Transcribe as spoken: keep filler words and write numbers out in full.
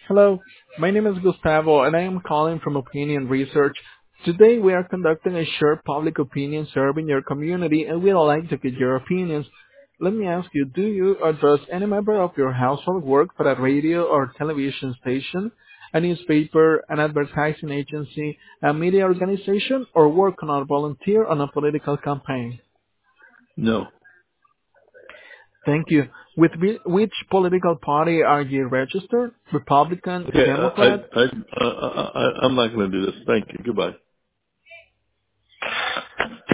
Hello, my name is Gustavo and I am calling from Opinion Research. Today we are conducting a short public opinion survey in your community and we'd like to get your opinions. Let me ask you, do you or does any member of your household work for a radio or television station, a newspaper, an advertising agency, a media organization, or work on or volunteer on a political campaign? No. Thank you. With whi- which political party are you registered? Republican, Okay, I, I, Democrat? I, I, I I'm not going to do this. Thank you. Goodbye.